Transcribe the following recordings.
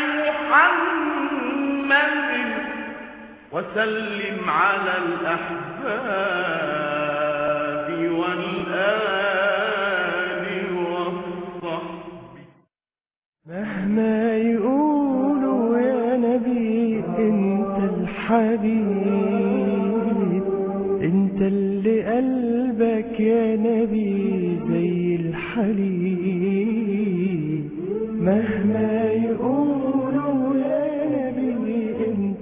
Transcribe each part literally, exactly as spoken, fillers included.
محمد وسلم على الأحباب والآل والصحب. مهما يقولوا يا نبي انت الحبيب، انت اللي قلبك يا نبي زي الحليب. مهما يقولوا يا نبي انت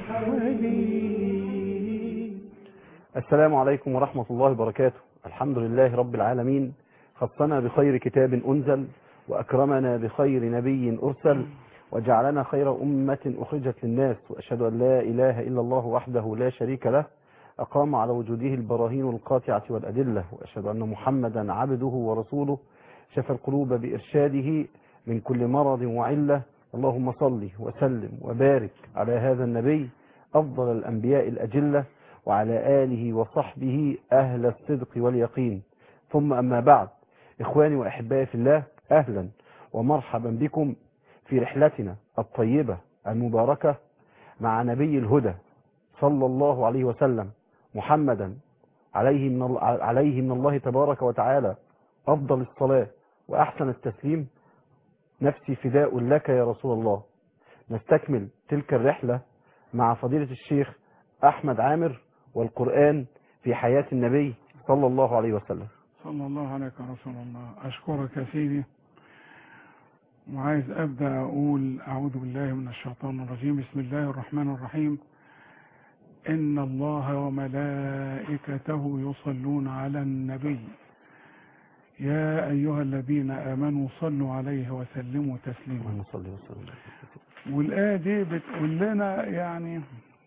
الحبيب. السلام عليكم ورحمة الله وبركاته. الحمد لله رب العالمين، خصنا بخير كتاب أنزل، وأكرمنا بخير نبي أرسل، وجعلنا خير أمة أخرجت للناس، وأشهد أن لا إله إلا الله وحده لا شريك له، أقام على وجوده البراهين القاطعة والأدلة، وأشهد أن محمدا عبده ورسوله، شفى القلوب بإرشاده من كل مرض وعلة. اللهم صل وسلم وبارك على هذا النبي أفضل الأنبياء الأجلة، وعلى آله وصحبه أهل الصدق واليقين. ثم أما بعد، إخواني وأحبائي في الله، أهلا ومرحبا بكم في رحلتنا الطيبة المباركة مع نبي الهدى صلى الله عليه وسلم، محمدا عليه من عليه من الله تبارك وتعالى أفضل الصلاة وأحسن التسليم. نفسي فداء لك يا رسول الله. نستكمل تلك الرحلة مع فضيلة الشيخ أحمد عامر والقرآن في حياة النبي صلى الله عليه وسلم. صلى الله عليك يا رسول الله. أشكرك يا سيدي، وعايز أبدأ أقول أعوذ بالله من الشيطان الرجيم. بسم الله الرحمن الرحيم. إن الله وملائكته يصلون على النبي يا أيها الذين آمنوا صلوا عليه وسلموا تسليما. والآية دي بتقول لنا يعني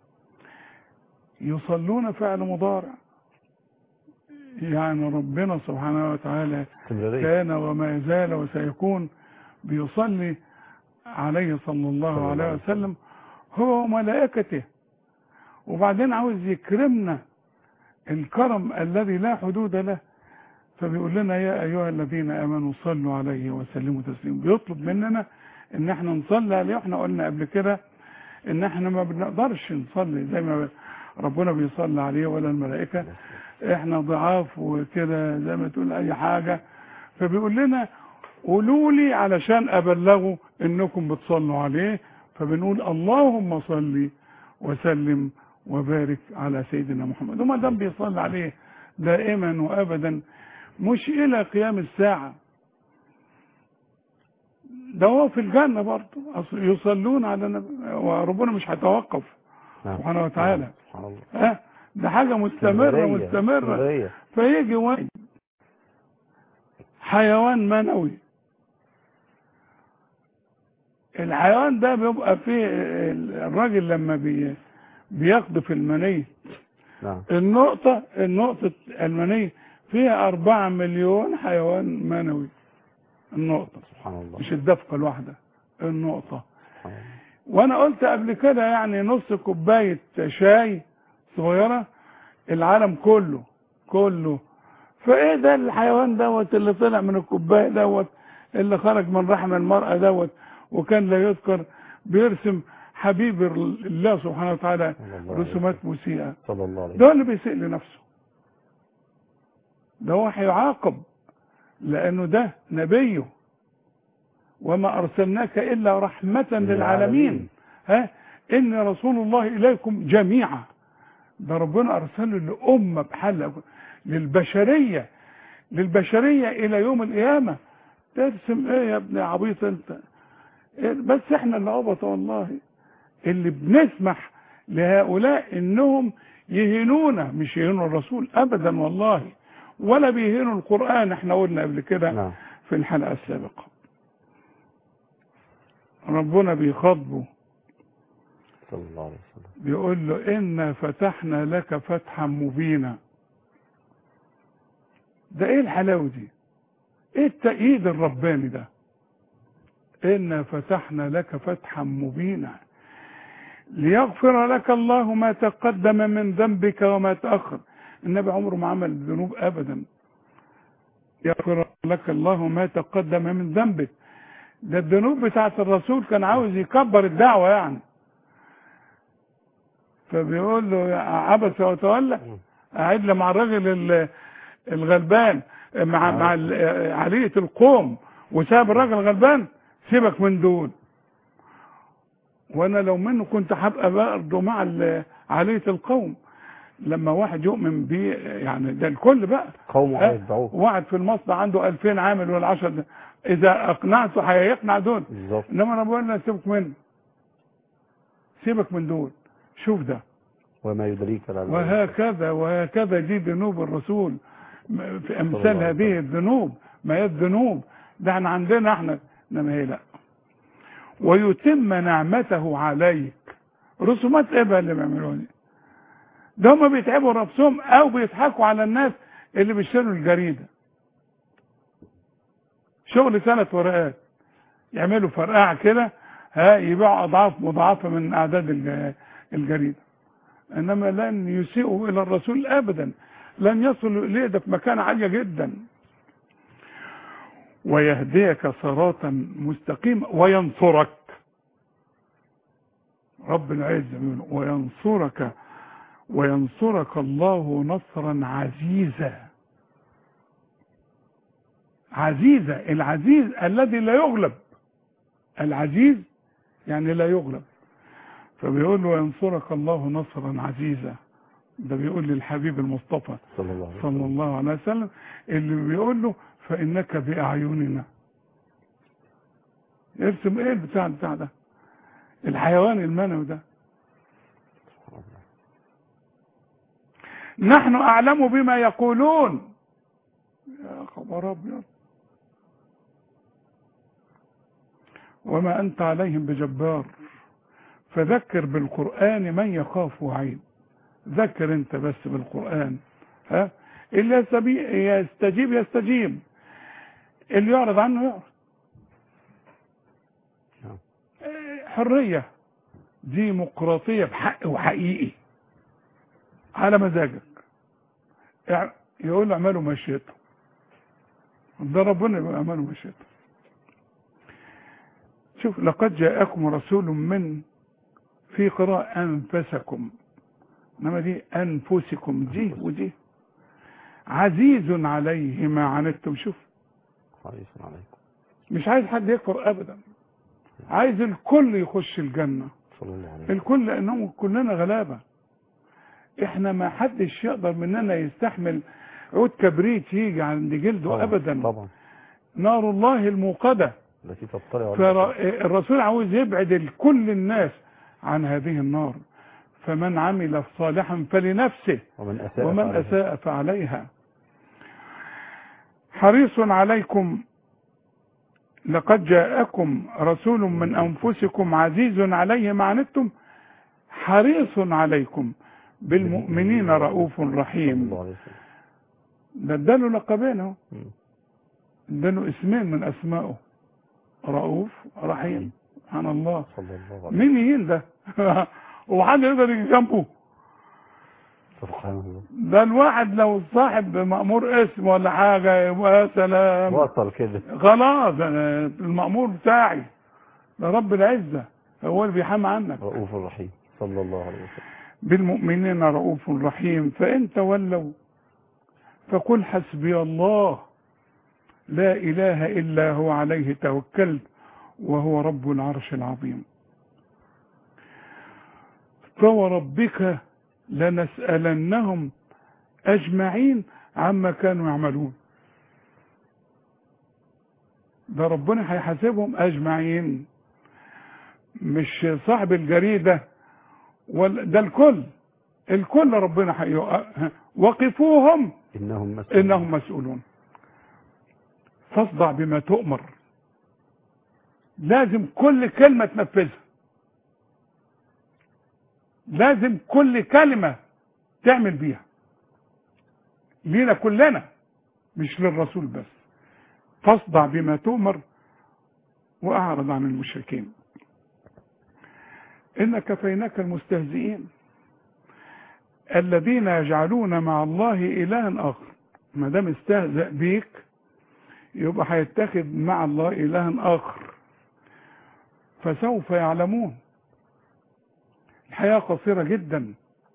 يصلون فعل مضارع، يعني ربنا سبحانه وتعالى كان وما يزال وسيكون بيصلي عليه صلى الله عليه وسلم هو وملائكته. وبعدين عاوز يكرمنا الكرم الذي لا حدود له، فبيقول لنا يا أيها الذين آمنوا صلوا عليه وسلموا تسليما. بيطلب مننا ان احنا نصلي عليه. واحنا قلنا قبل كده ان احنا ما بنقدرش نصلي زي ما ربنا بيصلي عليه ولا الملائكة، احنا ضعاف وكده زي ما تقول اي حاجة. فبيقول لنا قولوا لي علشان ابلغوا انكم بتصلوا عليه. فبنقول اللهم صل وسلم وبارك على سيدنا محمد. وما دام بيصلي عليه دائما وابدا مش الى قيام الساعة، ده هو في الجنة برضه يصلون على النبي، وربنا مش هيتوقف سبحانه وتعالى. ها ده حاجة مستمرة مستمرة. فيجي واحد حيوان منوي، الحيوان ده بيبقى فيه الراجل لما بي بيقذف المني، النقطة النقطة المني فيها أربعة مليون حيوان منوي. النقطة سبحان الله، مش الدفقة الواحدة، النقطة. وانا قلت قبل كده يعني نص كوباية شاي صغيرة العالم كله كله. فايه ده الحيوان دوت اللي طلع من الكوباية دوت اللي خرج من رحم المرأة دوت وكان لا يذكر، بيرسم حبيب الله سبحانه وتعالى رسومات مسيئة. ده اللي بيسيء لنفسه، ده هو هيعاقب لأنه ده نبيه. وما أرسلناك إلا رحمة للعالمين. ها إني رسول الله إليكم جميعا. ده ربنا أرسله لأمة بحالة، للبشرية للبشرية إلى يوم القيامة. ترسم إيه يا ابن عبيط أنت؟ إيه بس إحنا اللي عبط والله، اللي بنسمح لهؤلاء إنهم يهينونا. مش يهينوا الرسول أبدا والله، ولا بيهينوا القرآن. احنا قلنا قبل كده في الحلقة السابقة ربنا بيخاطبه صلى الله عليه وسلم، بيقول له إنا فتحنا لك فتحا مبينا. ده ايه الحلاوة دي؟ ايه التأييد الرباني ده؟ إنا فتحنا لك فتحا مبينا ليغفر لك الله ما تقدم من ذنبك وما تأخر. النبي عمره ما عمل ذنوب أبدا. يغفر لك الله ما تقدم من ذنبك، ده الذنوب بتاعت الرسول كان عاوز يكبر الدعوة يعني. فبيقول له عبس وتولى، قاعد له مع الراجل الغلبان مع مع علية القوم وساب الراجل الغلبان. سيبك من دول، وانا لو منه كنت هبقى برضه مع علية القوم. لما واحد يؤمن بيه يعني ده الكل بقى قوم هيتبعوه. واحد في المصنع عنده ألفين عامل ولا عشرة، اذا اقنعته هيقنع دول. بالظبط. انما انا بقول له سيبك منه، سيبك من دول. شوف ده وما يدريك لعل وهكذا وهكذا دي ذنوب الرسول في امثال هذه الذنوب. ما هي الذنوب ده احنا عندنا احنا، انما هي لا. ويتم نعمته عليك. رسومات ايه بقى اللي بيعملوها دي؟ ده هم بيتعبوا نفسهم او بيضحكوا على الناس اللي بيشتروا الجريده. شغل سنه ورقات، يعملوا فرقعه كده، ها يبيعوا اضعاف مضاعفه من اعداد الجريده. انما لن يسيئوا الى الرسول ابدا، لن يصلوا اليه، ده في مكانه عاليه جدا. ويهديك صراطا مستقيما وينصرك. رب العزة بيقول وينصرك وينصرك الله نصرا عزيزا. عزيزا، العزيز الذي لا يغلب. العزيز يعني لا يغلب. فبيقول له وينصرك الله نصرا عزيزا. ده بيقول للحبيب المصطفى صلى الله عليه صلى الله عليه وسلم، اللي بيقول له فإنك بأعيننا. ارسم ايه البتاع بتاع ده، الحيوان المنوي ده. نحن أعلم بما يقولون. يا خبر أبيض. وما أنت عليهم بجبار فذكر بالقرآن من يخاف وعيد. ذكر انت بس بالقرآن، ها اللي يستجيب يستجيب، اللي يعرض عنه يعرض. حرية ديمقراطية بحق وحقيقي على مزاجك. يقول اعملوا ما شئتم، ده ربنا يقول اعملوا ما شئتم. شوف لقد جاءكم رسول من في قراءة أنفسكم، انما دي أنفسكم دي ودي. عزيز عليه ما عنتم. شوف حريص عليكم، مش عايز حد يكفر ابدا، عايز الكل يخش الجنة. صلى الله عليه وسلم. الكل، لانهم كلنا غلابة. احنا ما حدش يقدر مننا يستحمل عود كبريت يجي عند جلده طبعا. ابدا. طبعا. نار الله الموقدة التي تطلع. فالرسول عاوز يبعد كل الناس عن هذه النار. فمن عمل صالحا فلنفسه ومن أساء, ومن فعليها. أساء فعليها. حريص عليكم لقد جاءكم رسول من أنفسكم عزيز عليه ما عنتم حريص عليكم بالمؤمنين رؤوف رحيم. ده اداله لقبين اهو، اداله اسمين من اسمائه، رؤوف رحيم. سبحان الله. مين يهين ده؟ وحد يقدر يجي جنبه؟ سبحان الله. ده الواحد لو صاحب مأمور اسم ولا حاجة يبقى يا سلام، وصل كده خلاص انا المأمور بتاعي ده رب العزة هو اللي بيحمى عنك. رؤوف رحيم صلى الله عليه وسلم. بالمؤمنين رؤوف رحيم. فإن تولوا فقل حسبي الله لا إله إلا هو عليه توكلت وهو رب العرش العظيم. فوربك لنسألنهم أجمعين عما كانوا يعملون. ده ربنا هيحاسبهم أجمعين، مش صاحب الجريدة ولا ده الكل. الكل ربنا هيقف وقفوهم إنهم مسؤولون. إنهم مسؤولون. فاصدع بما تؤمر. لازم كل كلمة تنفذها، لازم كل كلمة تعمل بيها لينا كلنا مش للرسول بس. فاصدع بما تؤمر وأعرض عن المشركين. إن كفيناك المستهزئين الذين يجعلون مع الله إلها آخر. ما دام استهزأ بيك يبقى هيتخذ مع الله إلها آخر. فسوف يعلمون. الحياة قصيرة جدا.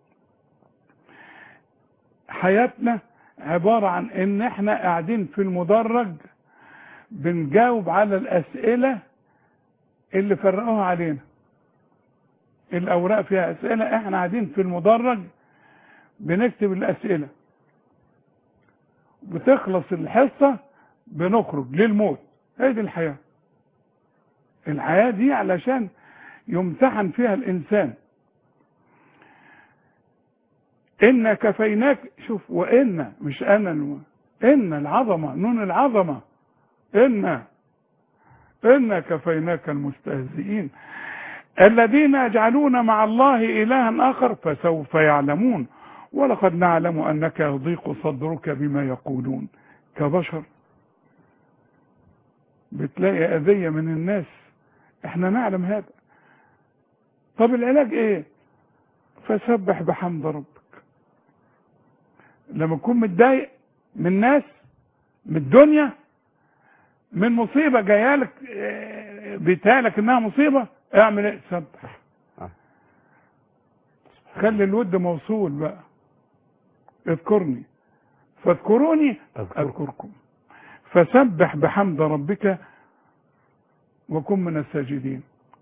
حياتنا عبارة عن ان احنا قاعدين في المدرج بنجاوب على الاسئلة اللي فرقوها علينا. الاوراق فيها اسئلة، احنا قاعدين في المدرج بنكتب الاسئلة، بتخلص الحصة بنخرج للموت. هي دي الحياة. الحياة دي علشان يمتحن فيها الانسان. إن كفيناك، شوف، وإن مش أنا، إن العظمة، نون العظمة، إن إن كفيناك المستهزئين الذين يجعلون مع الله إلها آخر فسوف يعلمون ولقد نعلم أنك يضيق صدرك بما يقولون. كبشر بتلاقي أذية من الناس، احنا نعلم هذا. طب العلاج ايه؟ فسبح بحمد ربك. لما تكون متضايق من الناس، من الدنيا، من مصيبة جايالك بيتهيألك انها مصيبة، اعمل ايه؟ سبح. خلي الود موصول بقى. اذكرني فاذكروني اذكركم. فسبح بحمد ربك وكن من الساجدين.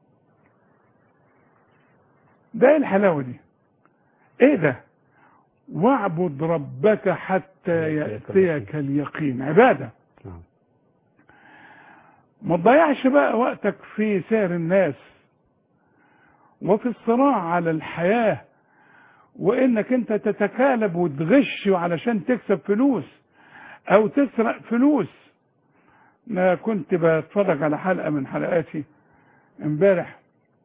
ده ايه الحلاوة دي؟ ايه ده؟ واعبد ربك حتى يأتيك اليقين. عبادة. ما تضيعش بقى وقتك في سير الناس وفي الصراع على الحياة، وانك انت تتكالب وتغش علشان تكسب فلوس او تسرق فلوس. ما كنت بتفرج على حلقة من حلقاتي امبارح،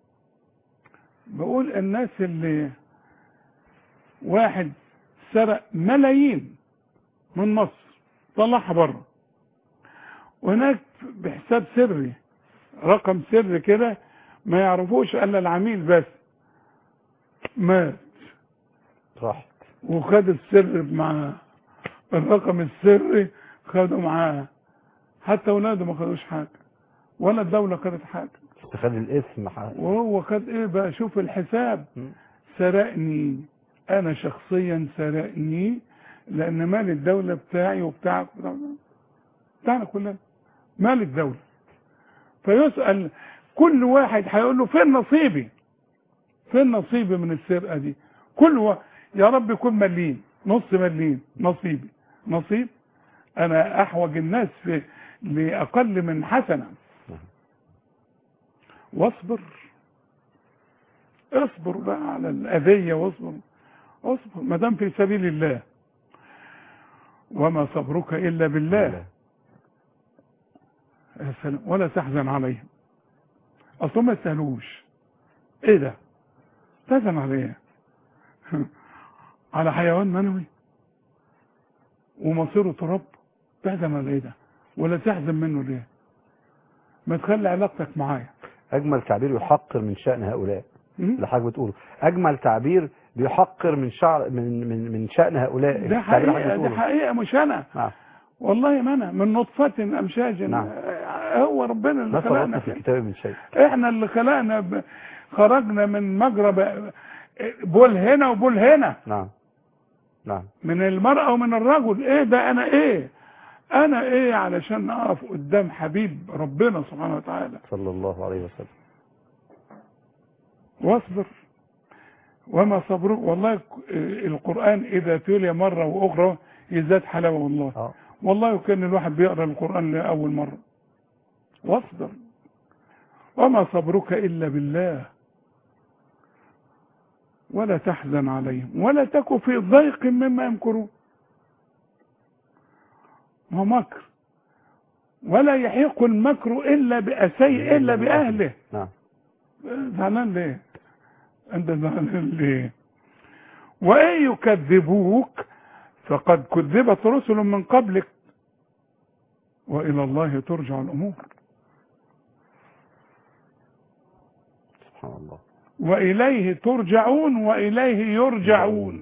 بقول الناس اللي واحد سرق ملايين من مصر طلعها بره، وهناك بحساب سري، رقم سري كده ما يعرفوش الا العميل بس، مات راحت وخد السر مع الرقم السري، خده معاه. حتى اولاده ما خدوش حاجه ولا الدوله خدت حاجه، خد الاسم حاجة. وهو خد ايه بقى؟ شوف الحساب. سرقني انا شخصيا، سرقني لان مال الدوله بتاعي وبتاعك بتاعنا كلنا، مال الدوله. فيسأل كل واحد هيقول له فين نصيبي؟ فين نصيبي من السرقه دي؟ كل واحد يا رب يكون مليين، نص مليين، نصيبي. نصيب؟ انا احوج الناس في لاقل من حسنه. واصبر، اصبر بقى على الاذيه، واصبر اصبر ما دام في سبيل الله. وما صبرك الا بالله. يا سلام. ولا تحزن عليهم، اصلا ما يستاهلوش. ايه ده؟ تحزن عليه على حيوان منوي ومصيره تراب؟ تحزن على ايه ده؟ ولا تحزن منه ليه؟ ما تخلي علاقتك معايا. اجمل تعبير يحقر من شأن هؤلاء اللي حضرتك بتقوله. اجمل تعبير بيحقر من شعر من من من شأن هؤلاء. ده حقيقة، ده حقيقة مش انا. نعم. والله ما انا، من نطفة امشاج. نعم. هو ربنا اللي خلقنا في الكتاب من شيء. احنا اللي خلقنا ب... خرجنا من مجرى بول هنا وبول هنا. نعم نعم. من المرأة ومن الرجل. ايه ده؟ انا ايه؟ انا ايه علشان اقف قدام حبيب ربنا سبحانه وتعالى صلى الله عليه وسلم. واصبر وما صبرك. والله القرآن اذا تولي مرة واخرى يزداد حلاوة. والله أوه. والله كان الواحد بيقرأ القرآن لأول مرة. واصبر وما صبرك إلا بالله ولا تحزن عليهم ولا تك في ضيق مما يمكرون. ما مكر، ولا يحيق المكر إلا بأسيء إلا بأهله. نعم. زعلان ليه؟ أنت زعلان ليه؟ وإن يكذبوك فقد كذبت رسل من قبلك وإلى الله ترجع الأمور. سبحان الله. وإليه ترجعون وإليه يرجعون.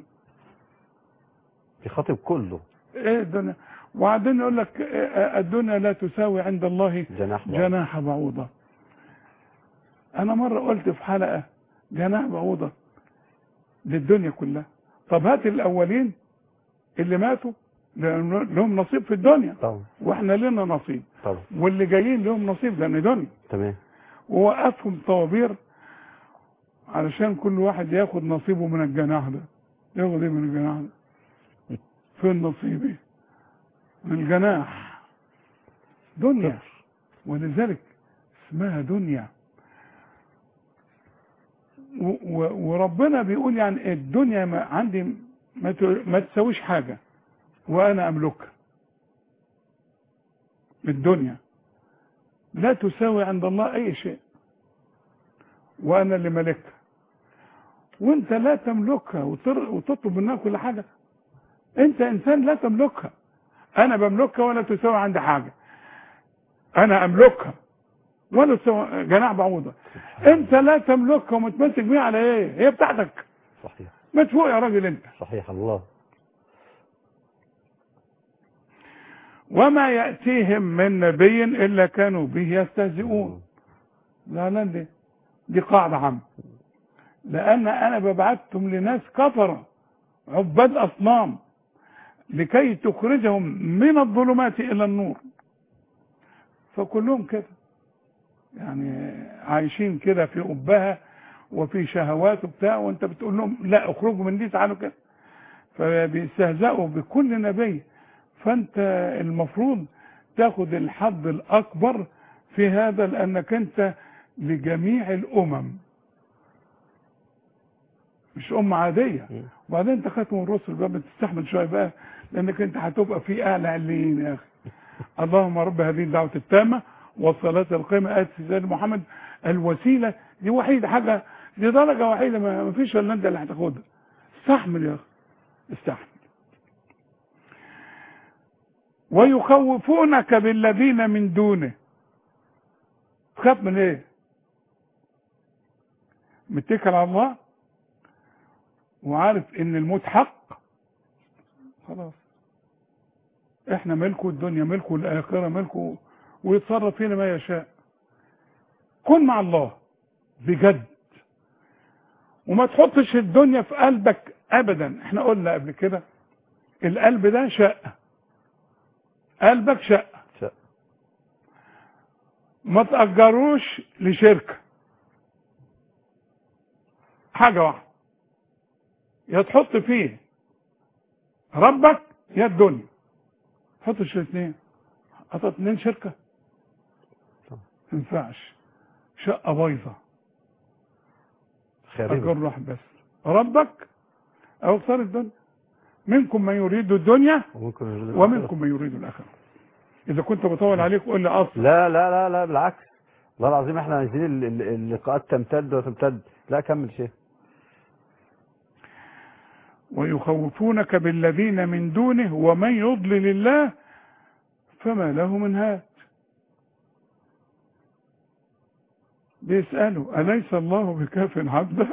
يخاطب كله. إيه الدنيا؟ وبعدين يقول لك الدنيا لا تساوي عند الله جناح جناح بعوضة. انا مرة قلت في حلقة جناح بعوضة للدنيا كلها. طب هات الاولين اللي ماتوا لهم نصيب في الدنيا طبعا، واحنا لنا نصيب، طبعا، واللي جايين لهم نصيب لان دنيا. تمام. ووقفهم طوابير علشان كل واحد ياخد نصيبه من الجناح ده. ياخد ايه من الجناح ده؟ فين نصيبي من الجناح؟ دنيا، ولذلك اسمها دنيا. و- و- وربنا بيقول يعني الدنيا ما عندي ما ت- ما تساويش حاجة وانا املكها. الدنيا لا تساوي عند الله اي شيء وانا اللي ملكها، وانت لا تملكها وتر- وتطلب منها كل حاجة. انت انسان لا تملكها، انا بملكها ولا تساوي عندي حاجة. انا املكها ولا تساوي جناح بعوضة. انت لا تملكها ومتمسك بيها على ايه؟ هي بتاعتك. صحيح، مدفوع يا راجل انت. صحيح. الله. وما يأتيهم من نبي الا كانوا به يستهزئون. لا لا دي دي قاعدة عامة، لان انا ببعتهم لناس كفرة عباد اصنام لكي تخرجهم من الظلمات الى النور. فكلهم كده يعني عايشين كده في أبها وفي شهوات وبتاع، وانت بتقول لهم لا اخرجوا من دي تعالوا كده. فبيستهزئوا بكل نبي. فانت المفروض تاخد الحظ الاكبر في هذا، لانك انت لجميع الامم، مش امه عاديه. وبعدين انت خاتم الرسل بقى، بتستحمل شويه بقى، لانك انت هتبقى في اعلى عليين يا اخي. اللهم رب هذه الدعوه التامه والصلاه القائمه ات سيدنا محمد الوسيله. دي وحيده حاجه، دي درجه وحيده ما فيش الا انت اللي هتاخدها. استحمل يا اخي، استحمل. ويخوفونك بالذين من دونه. تخاف من ايه؟ متكل على الله وعارف ان الموت حق، خلاص احنا ملكه، الدنيا ملكه، الاخره ملكه، ويتصرف فينا ما يشاء. كن مع الله بجد، وما تحطش الدنيا في قلبك ابدا. احنا قلنا قبل كده القلب ده شقه، قلبك شقه، شقة. ما تأجروش لشركه. حاجه واحده، يا تحط فيه ربك يا الدنيا. ما تحطش الاثنين. حطت اثنين شركه ما ينفعش. شقه بايظه، خاربة. اجر واحد بس، ربك او اختار الدنيا. منكم من يريد الدنيا وممكن يريد ومنكم من يريد الاخره. اذا كنت بطول عليك قول لي اصلا. لا لا لا لا بالعكس، والله العظيم احنا عايزين ال- ال- اللقاءات تمتد وتمتد. لا كمل شيء. ويخوفونك بالذين من دونه ومن يضلل الله فما له من هاد. بيسألوا أليس الله بكاف عبده؟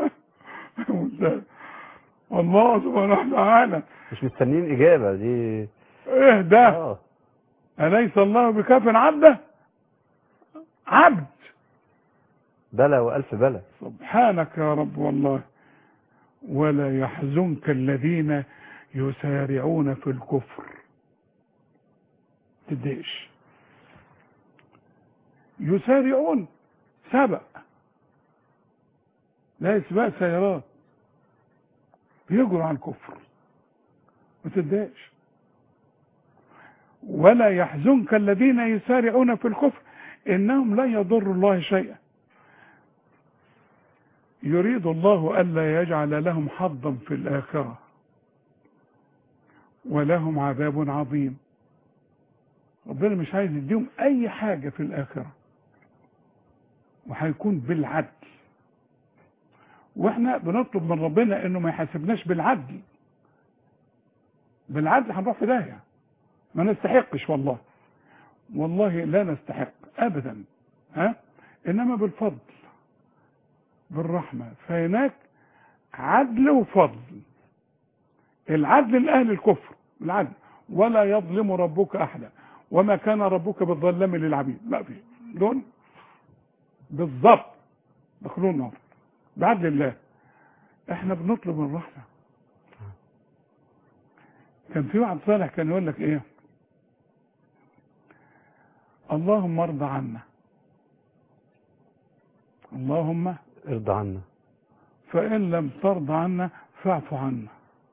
والله سبحانه وتعالى مش مستنيين اجابه دي. ايه ده؟ اه أليس الله بكاف عبده؟ عبد. بلا والف بلا. سبحانك يا رب. والله ولا يحزنك الذين يسارعون في الكفر. تديش يسارعون سبق، لا سباق سيارات، بيجروا على الكفر. ما تديش. ولا يحزنك الذين يسارعون في الكفر انهم لا يضروا الله شيئا. يريد الله ألا يجعل لهم حظا في الآخرة ولهم عذاب عظيم. ربنا مش عايز يديهم أي حاجة في الآخرة، وهيكون بالعدل. واحنا بنطلب من ربنا انه ما يحاسبناش بالعدل. بالعدل هنروح في داهية، ما نستحقش. والله والله لا نستحق ابدا، ها؟ انما بالفضل بالرحمة. فهناك عدل وفضل. العدل لأهل الكفر، العدل. ولا يظلم ربك أحدا وما كان ربك بالظلام للعبيد. ما في دول بالضبط دخلوا النار بعدل الله. احنا بنطلب الرحمة. كان في واحد صالح كان يقول لك ايه؟ اللهم ارضى عنا، اللهم ارضى عنا، فإن لم ترضى عنا فاعف عنا.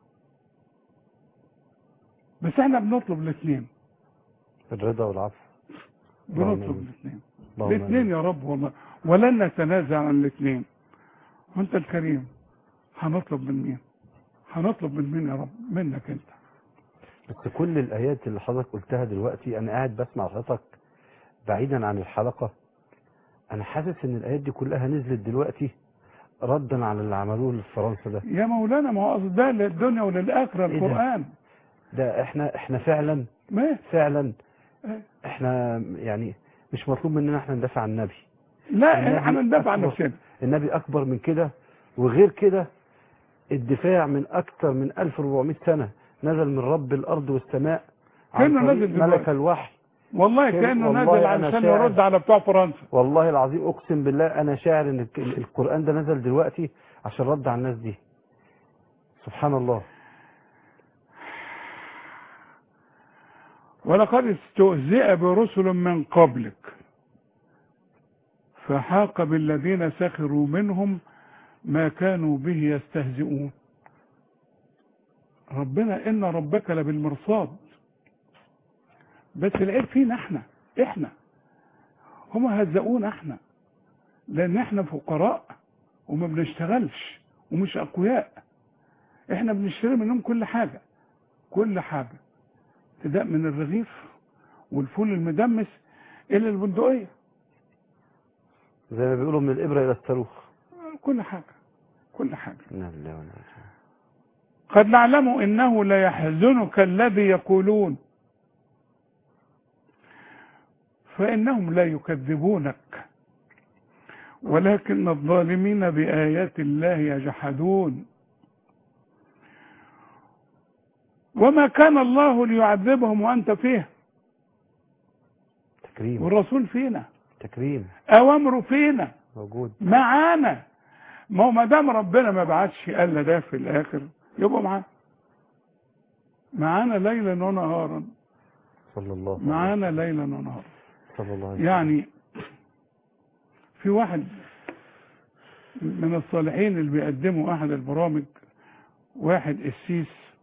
بس احنا بنطلب الاثنين، الرضا والعفو. بنطلب الاثنين الاثنين يا رب والله، ولن نتنازع عن الاثنين. وانت الكريم هنطلب من مين؟ هنطلب من مين يا رب؟ منك انت. بس كل الآيات اللي حضرتك قلتها دلوقتي أنا قاعد بسمع حضرتك بعيدا عن الحلقة، أنا حاسس إن الآيات دي كلها نزلت دلوقتي ردا على اللي عملوه في فرنسا ده. يا مولانا ما هو قصد ده للدنيا وللآخرة القرآن. ده احنا احنا فعلا ما فعلا إيه؟ احنا يعني مش مطلوب مننا احنا ندافع عن النبي. لا احنا ندافع عن نفسنا. النبي أكبر من كده، وغير كده الدفاع من أكثر من ألف وأربعمائة سنة نزل من رب الأرض والسماء كأنه نزل ملك الوحي. والله كأنه نزل علشان يرد على بتوع فرنسا. والله العظيم أقسم بالله أنا شاعر إن القرآن ده نزل دلوقتي عشان رد على الناس دي. سبحان الله. ولقد استهزئ برسل من قبلك فحاق بالذين سخروا منهم ما كانوا به يستهزئون. ربنا إن ربك لبالمرصاد. بس العيب فينا احنا احنا هم هزقونا احنا، لان احنا فقراء وما بنشتغلش ومش اقوياء. احنا بنشتري منهم كل حاجة كل حاجة، ابتداء من الرغيف والفول المدمس الى البندقية، زي ما بيقولوا من الإبرة إلى الصاروخ، كل حاجة كل حاجة. نعم. قد نعلم إنه لا يحزنك الذي يقولون فإنهم لا يكذبونك ولكن الظالمين بآيات الله يجحدون. وما كان الله ليعذبهم وأنت فيه. تكريم. والرسول فينا، تكريم، أوامره فينا موجود معانا. ما هو ما دام ربنا ما بعتش قال ده في الآخر يبقى معانا معانا ليلا ونهارا. صلى الله عليه وسلم. معانا ليلا ونهارا. صلى الله عليه وسلم. يعني في واحد من الصالحين اللي بيقدموا أحد البرامج، واحد قسيس،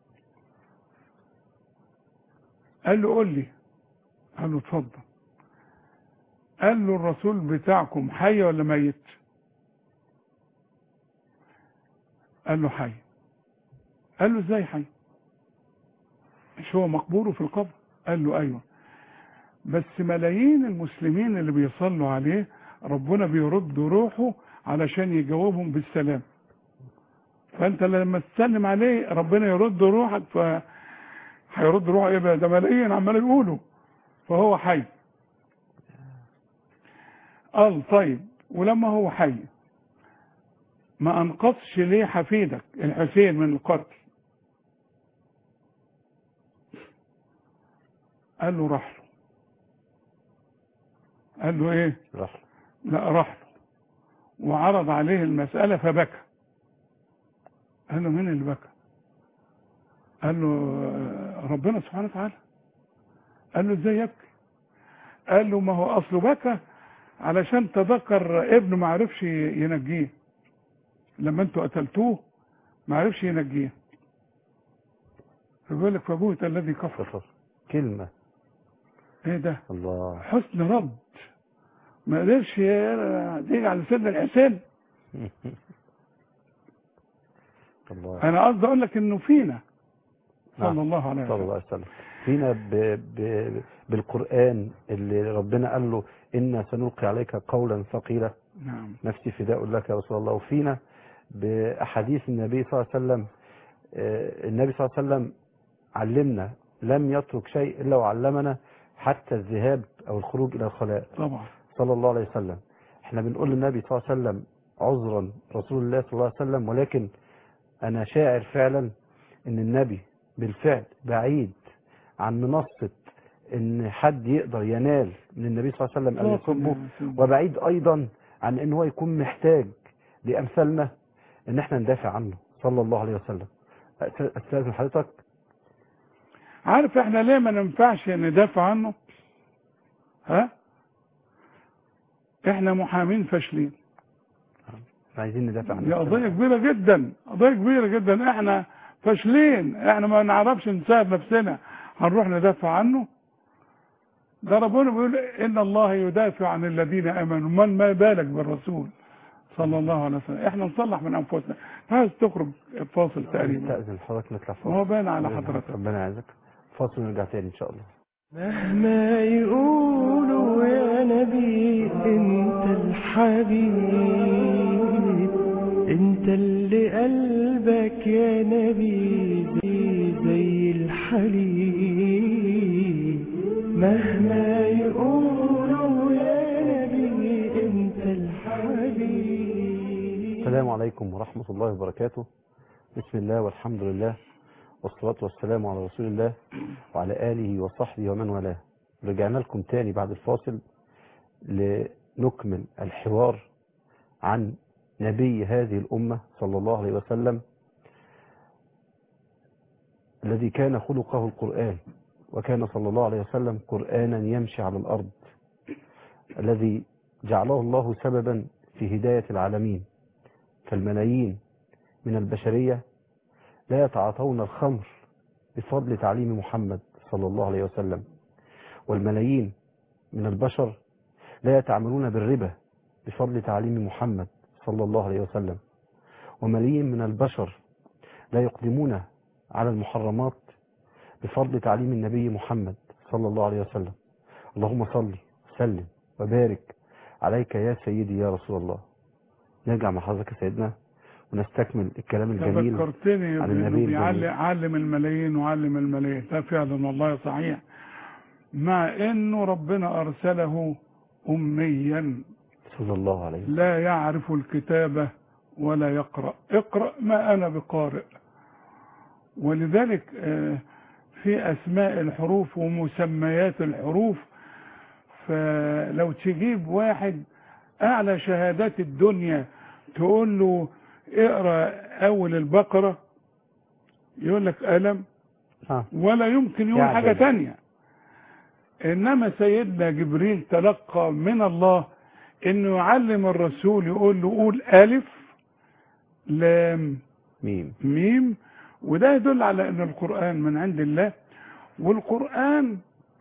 قال له قول لي، قال له اتفضل. قال له الرسول بتاعكم حي ولا ميت؟ قال له حي. قال له ازاي حي؟ مش هو مقبوره في القبر؟ قال له ايوه، بس ملايين المسلمين اللي بيصلوا عليه ربنا بيرد روحه علشان يجاوبهم بالسلام. فانت لما تسلم عليه ربنا يرد روحك، ف هيرد روحه ايه بقى؟ ده ملايين عمال يقولوا، فهو حي. قال طيب ولما هو حي ما انقذش ليه حفيدك الحسين من القتل؟ قال له راح له. قال له ايه؟ راح له. لا راح له وعرض عليه المسألة فبكى. قال له مين اللي بكى؟ قال له ربنا سبحانه وتعالى. قال له ازاي يبكي؟ قال له ما هو اصله بكى علشان تذكر ابنه ما عرفش ينجيه، لما انتوا قتلتوه ما عرفش ينجيه، فبيقول لك فبوت الذي كفر. كلمة ايه ده؟ الله. حسن رد. ما قدرش تيجي على سيدنا الحسين. الله. انا قصدي اقول لك انه فينا صلى الله عليه وسلم. صلى الله عليه وسلم. فينا ب... ب... بالقرآن اللي ربنا قال له إنا سنلقي عليك قولا ثقيلا. نعم. نفسي فداء لك يا رسول الله. وفينا بأحاديث النبي صلى الله عليه وسلم. النبي صلى الله عليه وسلم علمنا لم يترك شيء إلا وعلمنا، حتى الذهاب أو الخروج إلى الخلاء. طبعا. صلى الله عليه وسلم. احنا بنقول للنبي صلى الله عليه وسلم عذرا رسول الله صلى الله عليه وسلم، ولكن أنا شاعر فعلا إن النبي بالفعل بعيد عن منصة إن حد يقدر ينال من النبي صلى الله عليه وسلم أن يصبه، وبعيد أيضا عن ان هو يكون محتاج لامثالنا ان احنا ندافع عنه صلى الله عليه وسلم. استاذن حضرتك. عارف احنا ليه ما ننفعش ندافع عنه؟ ها؟ احنا محامين فاشلين. عايزين ندافع عنه. دي قضية كبيرة جدا، قضية كبيرة جدا. احنا فاشلين، احنا ما نعرفش نساعد نفسنا، هنروح ندافع عنه؟ ده ربنا بيقول ان الله يدافع عن الذين امنوا، من ما بالك بالرسول صلى الله عليه وسلم. احنا نصلح من انفسنا. عايز تخرج فاصل تقريبا. استاذن حضرتك نطلع فاصل. هو باين على حضرتك. ربنا يعزك. فاصل ونرجع تاني ان شاء الله. مهما يقولوا يا نبي انت الحبيب، انت اللي قلبك يا نبي زي زي الحليب. مهما يقولوا يا نبي انت الحبيب. السلام عليكم ورحمة الله وبركاته. بسم الله والحمد لله والصلاة والسلام على رسول الله وعلى آله وصحبه ومن والاه. رجعنا لكم تاني بعد الفاصل لنكمل الحوار عن نبي هذه الأمة صلى الله عليه وسلم الذي كان خلقه القرآن، وكان صلى الله عليه وسلم قرآنا يمشي على الأرض، الذي جعله الله سببا في هداية العالمين. فالملايين من البشرية لا يتعاطون الخمر بفضل تعليم محمد صلى الله عليه وسلم، والملايين من البشر لا يتعاملون بالربا بفضل تعليم محمد صلى الله عليه وسلم، وملايين من البشر لا يقدمون على المحرمات بفضل تعليم النبي محمد صلى الله عليه وسلم. اللهم صل وسلم وبارك عليك يا سيدي يا رسول الله. نرجع مع حضرتك يا سيدنا ونستكمل الكلام الجميل تذكرتني عن النبي بيعلم علم الملايين وعلم الملايين. ده فعلا والله صحيح، مع انه ربنا ارسله اميا صلى الله عليه وسلم لا يعرف الكتابة ولا يقرأ. اقرأ ما انا بقارئ. ولذلك في اسماء الحروف ومسميات الحروف، فلو تجيب واحد اعلى شهادات الدنيا تقول له اقرأ اول البقرة يقول لك ألم، ولا يمكن يقول حاجة تانية. انما سيدنا جبريل تلقى من الله انه يعلم الرسول، يقول له قول الف لام ميم ميم. وده يدل على ان القرآن من عند الله. والقرآن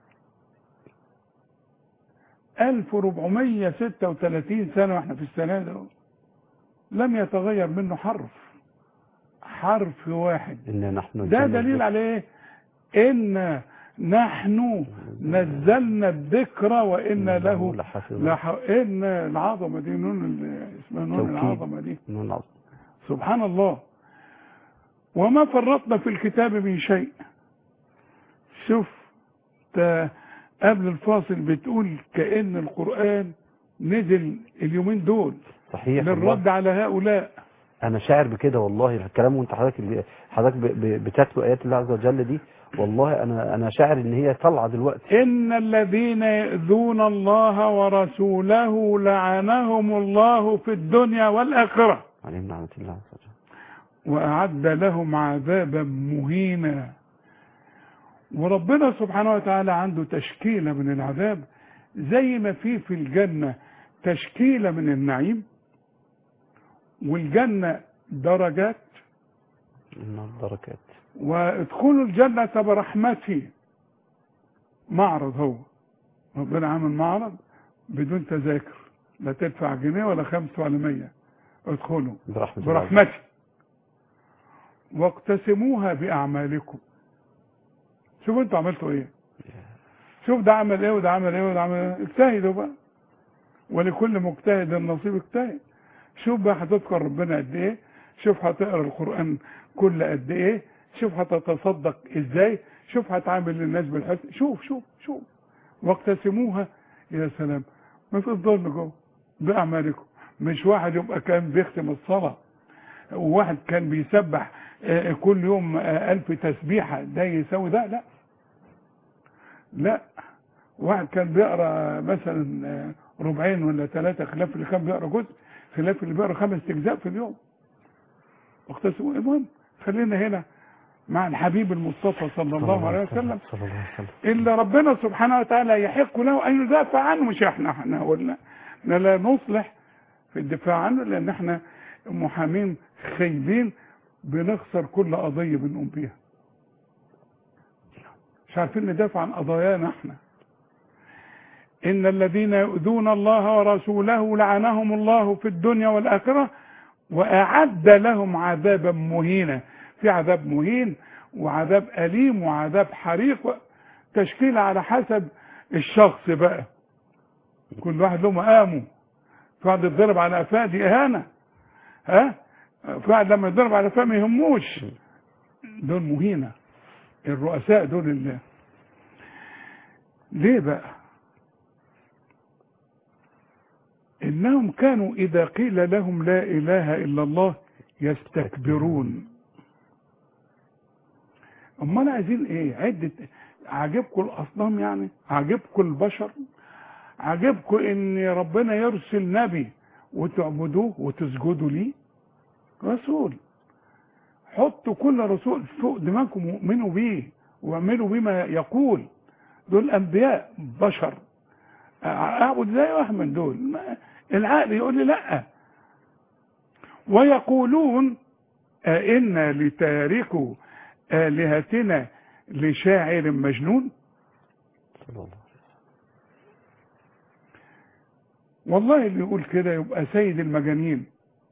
ألف وأربعمية وستة وثلاثين سنة واحنا في السنة ده لم يتغير منه حرف حرف واحد. إن نحن ده دليل على ايه؟ ان نحن نزلنا الذكر وإن له لح... إن العظمة دي نون اسمها نون العظمة دي. نون العظمة. سبحان الله. وما فرطنا في الكتاب من شيء. شوف قبل الفاصل بتقول كأن القرآن نزل اليومين دول صحيح للرد على هؤلاء. أنا شاعر بكده والله الكلام، وانت حضرتك حضرتك بتتلو آيات الله عز وجل دي، والله أنا أنا شاعر إن هي طالعة دلوقتي. إن الذين يؤذون الله ورسوله لعنهم الله في الدنيا والآخرة عليهم نعمة الله عز وجل وأعد لهم عذابا مهينا. وربنا سبحانه وتعالى عنده تشكيلة من العذاب زي ما في في الجنة تشكيلة من النعيم. والجنة درجات دركات. وادخلوا الجنة برحمتي. معرض، هو ربنا عامل معرض بدون تذاكر، لا تدفع جنيه ولا خمسة ولا مية. ادخلوا برحمتي, برحمتي. واقتسموها بأعمالكم. شوفوا انتوا عملتوا ايه. شوف ده عمل ايه وده عمل ايه وده عمل ايه. اجتهدوا بقى، ولكل مجتهد النصيب اجتهد. شوف بقى هتذكر ربنا قد ايه، شوف هتقرا القرآن كل قد ايه، شوف هتتصدق ازاي، شوف هتعامل الناس بالحسن. شوف شوف شوف واقتسموها. يا سلام، ما في الظلم جوه بأعمالكم. مش واحد يبقى كان بيختم الصلاة وواحد كان بيسبح كل يوم ألف تسبيحة ده يساوي ده. لا لا، واحد كان بيقرأ مثلا ربعين ولا ثلاثة، خلاف اللي كان بيقرا جزء، خلاف اللي بيقرا خمس اجزاء في اليوم. واختصروا. المهم خلينا هنا مع الحبيب المصطفى صلى الله عليه وسلم، إلا ربنا سبحانه وتعالى يحق له أن يدافع عنه، مش احنا احنا قلنا لا نصلح في الدفاع عنه، لأن احنا محامين خايبين بنخسر كل قضية بنقوم بيها، مش عارفين ندافع عن قضايانا احنا. إن الذين يؤذون الله ورسوله لعنهم الله في الدنيا والآخرة وأعد لهم عذابا مهينا. في عذاب مهين وعذاب أليم وعذاب حريق، تشكيل على حسب الشخص بقى، كل واحد له مقامه. في واحد يتضرب على قفاه دي إهانة، ها؟ في واحد لما يتضرب على قفاه ما يهموش، دول مهينة. الرؤساء دول الله. ليه بقى؟ إنهم كانوا إذا قيل لهم لا إله إلا الله يستكبرون. أمال عايزين إيه؟ عدة. عاجبكم الأصنام يعني؟ عاجبكم البشر؟ عاجبكم إن ربنا يرسل نبي وتعبدوه وتسجدوا ليه؟ رسول. حطوا كل رسول فوق دماغكم وؤمنوا بيه واعملوا بما يقول. دول أنبياء بشر، أعبد زي واحد من دول؟ العقل يقول لي لا. ويقولون أئنا لتاركوا آلهتنا لشاعر مجنون. والله اللي يقول كده يبقى سيد المجانين،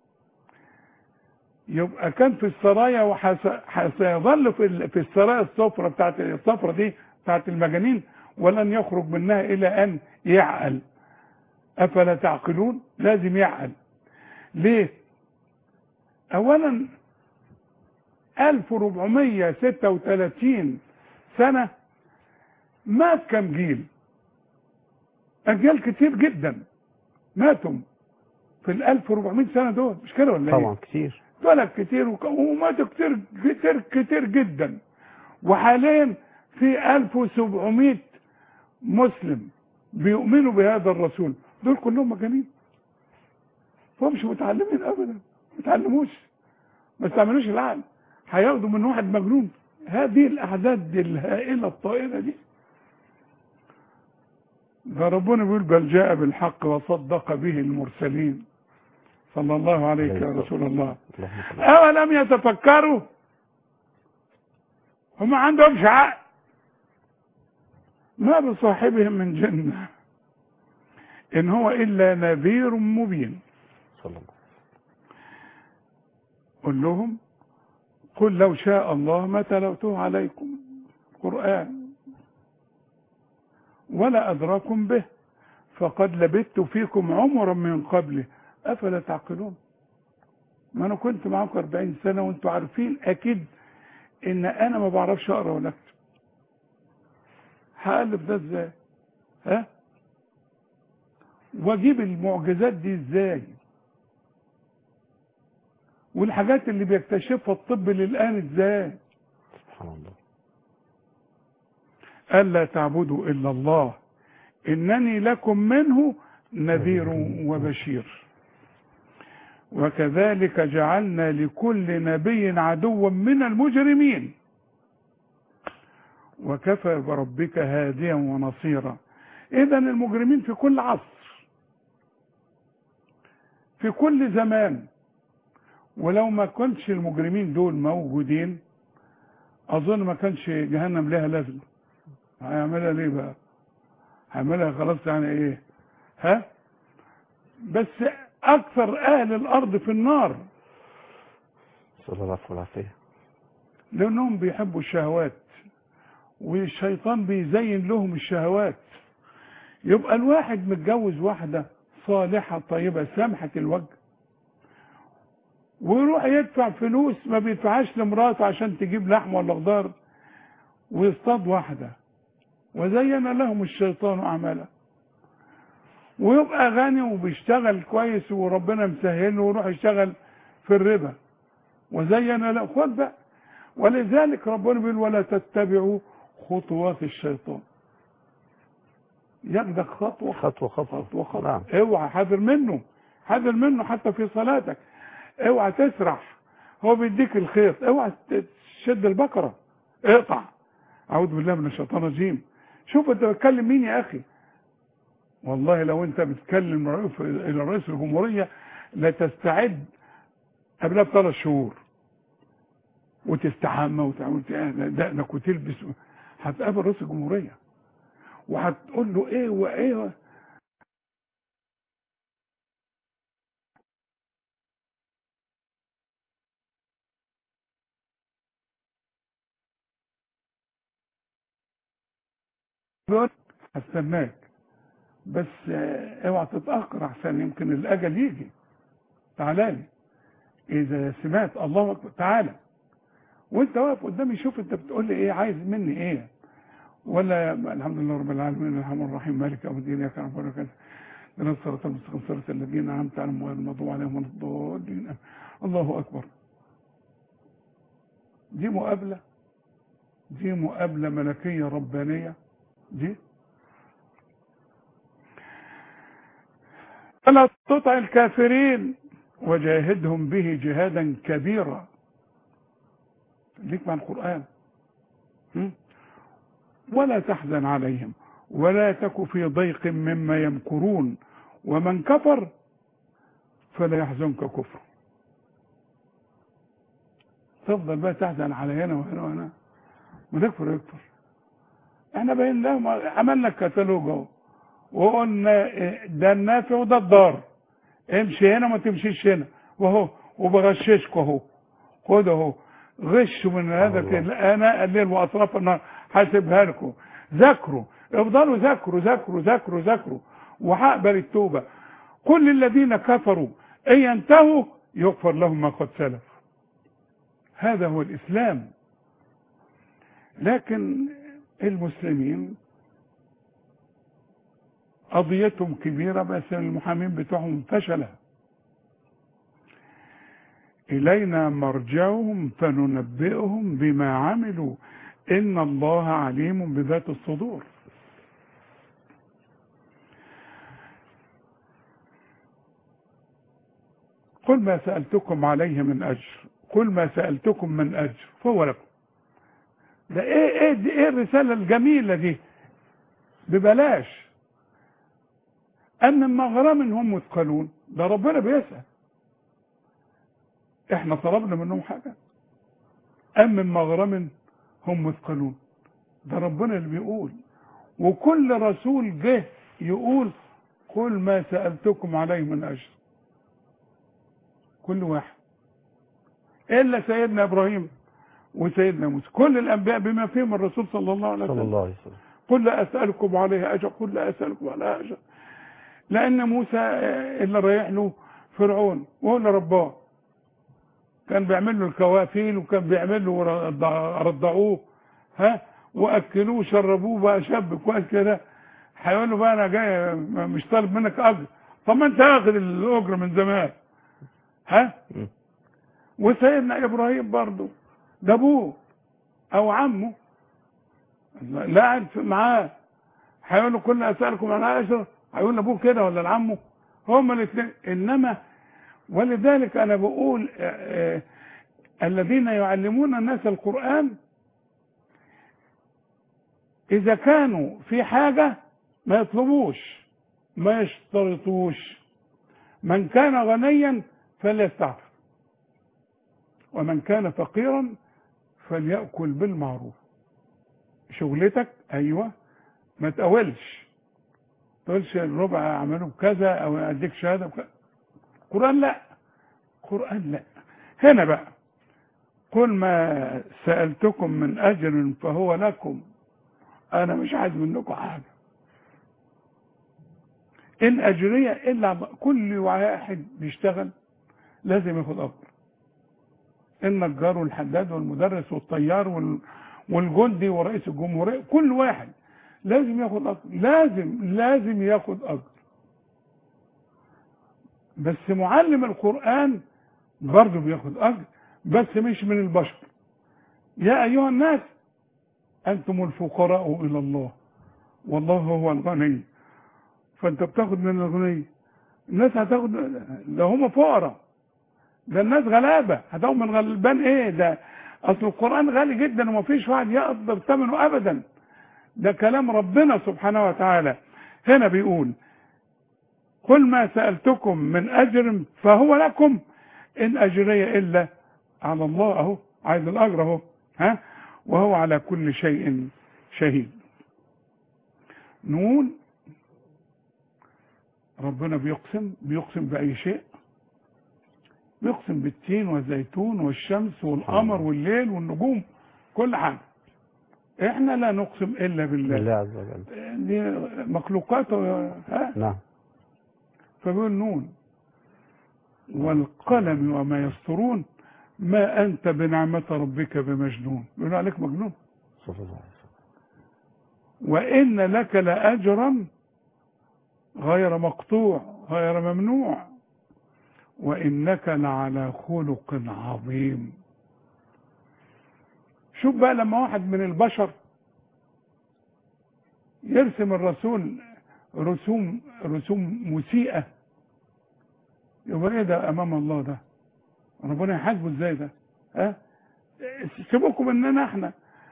يبقى كان في السرايا وسيظل في السرايا الصفرة بتاعت الصفرة دي بتاعت المجانين، ولن يخرج منها إلى أن يعقل. أفلا تعقلون؟ لازم يعقل. ليه؟ أولا ألف وأربعمية وستة وثلاثين سنة مات كم جيل؟ أجيال كتير جدا ماتوا في ال ألف وأربعمية سنة دول، مش كده ولا ايه؟ طبعا كتير، اتولد كتير وماتوا كتير كتير كتير جدا. وحاليا في ألف وسبعمية مسلم بيؤمنوا بهذا الرسول، دول كلهم مجانين، هم مش متعلمين ابدا، ما يتعلموش، ما استعملوش العقل، هياخدوا من واحد مجنون. هذه الاعداد الهائله الطائله دي. ده ربنا بيقول بل جاء بالحق وصدق به المرسلين. صلى الله عليك يا رسول الله. أولم يتفكروا؟ هم ما عندهمش عقل. ما بصاحبهم من جنة إن هو إلا نذير مبين. صلى الله. قل لهم قل لو شاء الله ما تلوته عليكم قرآن ولا أدراكم به فقد لبثت فيكم عمرا من قبله أفلا تعقلون. ما أنا كنت معاكم أربعين سنة وأنتوا عارفين أكيد إن أنا ما بعرفش أقرأ ولا أكتب. هألف ده إزاي؟ ها؟ وأجيب المعجزات دي إزاي؟ والحاجات اللي بيكتشفها الطب للآن إزاي؟ سبحان الله. ألا تعبدوا إلا الله إنني لكم منه نذير وبشير. وكذلك جعلنا لكل نبي عدوا من المجرمين وكفى بربك هاديا ونصيرا. إذن المجرمين في كل عصر في كل زمان، ولو ما كانش المجرمين دول موجودين أظن ما كانش جهنم لها لازمة. هيعملها ليه بقى؟ هيعملها خلاص يعني إيه؟ ها؟ بس أكثر أهل الأرض في النار صلى الله عليه وسلم لأنهم بيحبوا الشهوات والشيطان بيزين لهم الشهوات. يبقى الواحد متجوز واحدة صالحة طيبة سامحة الوجه ويروح يدفع فلوس ما بيدفعهاش لمراته عشان تجيب لحم ولا خضار ويصطاد واحدة وزين لهم الشيطان أعماله، ويبقى غني وبيشتغل كويس وربنا مسهله ويروح يشتغل في الربا وزين له. خد بقى. ولذلك ربنا بيقول ولا تتبعوا خطوات الشيطان. ياخدك خطوه خطوة خطوة خطوه خطوه نعم. اوعى، حذر منه، حذر منه حتى في صلاتك. اوعى تسرح، هو بيديك الخيط، اوعى تشد البقره، اقطع. اعوذ بالله من الشيطان الرجيم. شوف انت بتكلم مين يا اخي. والله لو انت بتكلم رئيس الى رئيس الجمهوريه لا تستعد قبلها بثلاث شهور وتستحمى وتعمل دقنك وتلبس، هتقابل رئيس الجمهوريه وهتقول له ايه وايه. هستناك بس اوعى تتاخر احسن يمكن الاجل يجي. تعالى لي اذا سمعت الله اكبر تعالى، وانت واقف قدامي شوف انت بتقول لي ايه، عايز مني ايه. ولا الحمد لله رب العالمين الرحمن الرحيم مالك يوم الدين اياك نعبد واياك نستعين الصراط المستقيم صراط الذين انعمت عليهم غير المغضوب عليهم ولا الضالين. الله اكبر. دي مقابله، دي مقابله ملكيه ربانيه دي. فلا تطع الكافرين وجاهدهم به جهادا كبيرا. ليك مع القرآن. ولا تحزن عليهم ولا تك في ضيق مما يمكرون ومن كفر فلا يحزنك كفر. تفضل بقى تحزن على هنا وهنا وهنا ونكفر يكفر. احنا بين لهم عملنا كتالوج اهو وقلنا ده النافع وده الضار، امشي هنا ما تمشيش هنا، وهو وبغششكوا اهو، خد اهو غشوا من هذا انا الليل واطراف النهار هسيبها لكم. ذاكروا، افضلوا ذاكروا ذاكروا ذاكروا ذاكروا وهقبل التوبه. كل الذين كفروا ان ينتهوا يغفر لهم ما قد سلف. هذا هو الاسلام. لكن المسلمين قضيتهم كبيرة بس المحامين بتوعهم فشلة. إلينا مرجعهم فننبئهم بما عملوا إن الله عليم بذات الصدور. قل ما سألتكم عليه من أجر، قل ما سألتكم من أجر فهو لكم. ده إيه إيه دي إيه الرسالة الجميلة دي ببلاش. أن من مغرم هم مثقلون، ده ربنا بيسأل. احنا طلبنا منهم حاجة؟ أم من مغرم هم مثقلون، ده ربنا اللي بيقول. وكل رسول جه يقول قل ما سألتكم عليه من أجر، كل واحد إلا سيدنا إبراهيم وسيدنا موسى. كل الأنبياء بما فيهم الرسول صلى الله عليه وسلم صلى الله عليه وسلم قل لا أسألكم عليه أجر، قل لا أسألكم عليه أجر. لأن موسى اللي رايح له فرعون وهو اللي رباه، كان بيعمل له الكوافيل وكان بيعمل له رضعوه ها واكلوه وشربوه بقى شاب كويس كده. هيقول له بقى انا جاي مش طالب منك اجر، طب ما انت واخد الاجر من زمان ها. وسيدنا ابراهيم برضه ده ابوه او عمه لا قاعد معاه، هيقول له كل اسالكم عن اجر، هيقول لابوه كده ولا لعمه؟ هما الاثنين. انما ولذلك انا بقول آآ آآ الذين يعلمون الناس القرآن اذا كانوا في حاجة ما يطلبوش ما يشترطوش. من كان غنيا فليستعفف ومن كان فقيرا فليأكل بالمعروف. شغلتك ايوه ما تقولش تقولش الربع اعمله بكذا او اديك شهاده بكذا. قرآن لا، قرآن لا. هنا بقى قل ما سألتكم من أجر فهو لكم، أنا مش عايز منكم حاجة. إن أجرية إلا كل واحد بيشتغل لازم ياخد أجر. النجار والحداد والمدرس والطيار والجندي ورئيس الجمهورية كل واحد لازم ياخد أجر، لازم لازم ياخد أجر. بس معلم القرآن برضه بياخد أجر بس مش من البشر. يا أيها الناس أنتم الفقراء إلى الله والله هو الغني فانت بتاخد من الغني، الناس هتاخد، ده هم فقراء، ده الناس غلابه، هتاخد من غلبان ايه؟ ده اصل القران غالي جدا ومفيش واحد يقدر ثمنه ابدا، ده كلام ربنا سبحانه وتعالى. هنا بيقول قل ما سألتكم من أجر فهو لكم إن أجري إلا على الله، أهو عايز الأجر أهو، ها، وهو على كل شيء شهيد. نقول ربنا بيقسم بيقسم بأي شيء، بيقسم بالتين والزيتون والشمس والقمر والليل والنجوم، كل حاجة. احنا لا نقسم إلا بالله، بالله عز وجل، دي مخلوقاته، ها. نعم. فبيقول نون والقلم وما يسطرون ما أنت بنعمة ربك بمجنون، بيقول عليك مجنون. صلى الله عليه وسلم. وإن لك لأجرا غير مقطوع غير ممنوع وإنك لعلى خلق عظيم. شوف بقى لما واحد من البشر يرسم الرسول رسوم رسوم مسيئة، يبقى ايه ده امام الله؟ ده ربنا يحاسبه ازاي ده؟ ها، سيبوكم مننا احنا